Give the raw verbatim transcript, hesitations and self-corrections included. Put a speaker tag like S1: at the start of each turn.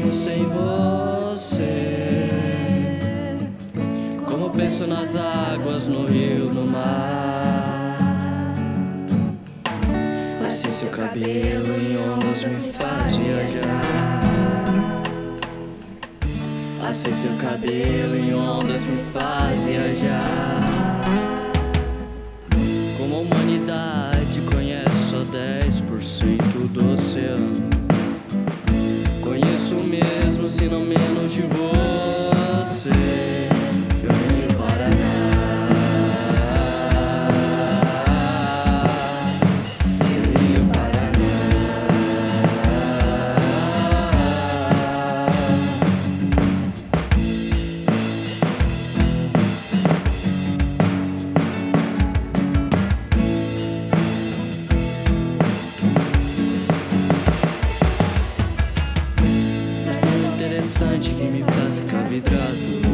S1: vivo sem você. Como penso nas águas, no rio, no mar. Assim seu cabelo em ondas me faz viajar. Assim seu cabelo em ondas me faz viajar. Como a humanidade conhece só dez por cento do oceano, conheço mesmo, se não menos de você. Eu Rio Paraná, eu Rio Paraná. Mas tão interessante que me faz ficar vidrado.